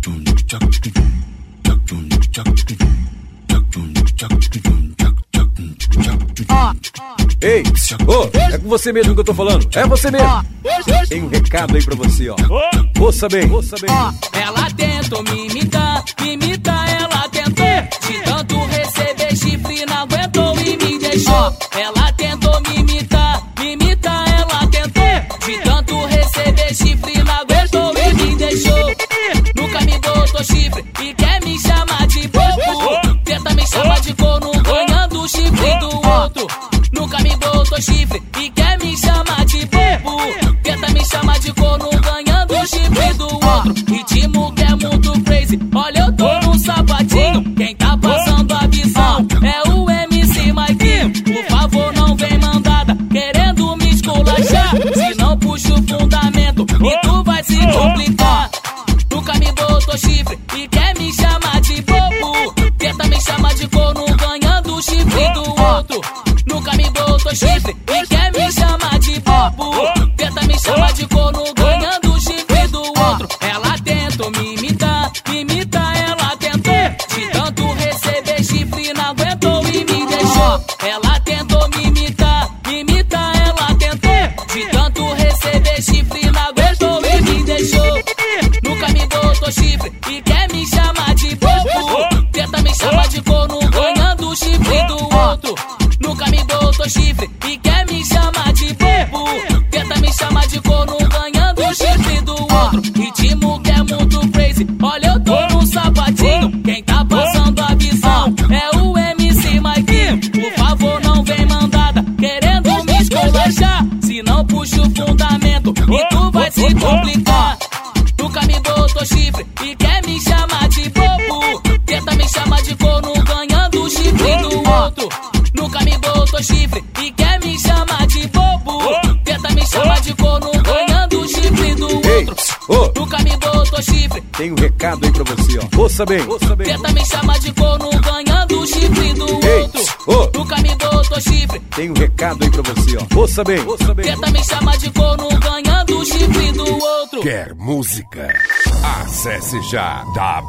Ei, é com você mesmo que eu tô falando. É você mesmo. Tem um recado aí pra você, ó. Ouça bem. Ela tentou me imitar, ela tentou. De tanto receber chifre, não aguentou e me deixou. Ela tentou me imitar, ela tentou. De tanto receber chifre, não aguentou e me deixou. Nunca me botou chifre e quer me chamar de bobo. Tenta me chamar de corno, ganhando o chifre do outro. Nunca me botou chifre e quer me chamar de bobo. Tenta me chamar de corno, ganhando o chifre do outro. Ritmo que é muito crazy, olha eu tô num sapatinho. Quem tá passando a visão é o MC Maiquinho. Por favor não vem mandada, querendo me esculachar. Se não puxa o fundamento e tu vai se complicar. Nunca me botou chifre e quer me chamar de bobo. Tenta me chamar de corno, ganhando o chifre do outro. Nunca me botou chifre e quer me chamar de bobo. Tenta me chamar de corno, ganhando o chifre do outro. Ela tentou me imitar, ela tentou. De tanto receber chifre, não aguentou e me deixou. Ela tentou me imitar, ela tentou. De tanto receber chifre, não aguentou e me deixou. Nunca me botou chifre e quer me chamar de bobo. Tenta me chamar de corno, ganhando o chifre do outro. Nunca me botou chifre e quer me chamar de bobo. Tenta me chamar de corno, ganhando o chifre do outro. Ritmo que é muito crazy, olha eu tô num sapatinho. Quem tá passando a visão é o MC Maiquinho. Por favor não vem mandada, querendo me esculachar. Se não puxa o fundamento e tu vai se complicar. Nunca me botou chifre e quer me chamar de bobo. Tenta me chamar de corno, ganhando o chifre do outro. Nunca me botou chifre e quer me chamar de bobo. Tenta me chamar de corno, ganhando o chifre do outro. Nunca me botou chifre. Tem um recado aí pra você, ó. Ouça bem. Tenta me chamar de corno, ganhando o chifre do outro. Nunca me botou chifre. Tem um recado aí pra você, ó. Ouça bem. Tenta me chamar de corno, ganhando o chifre do outro. Quer música? Acesse já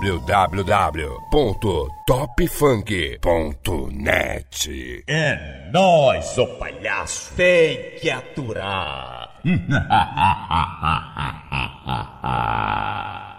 www.topfunk.net. É nóis, ô palhaço. Tem que aturar.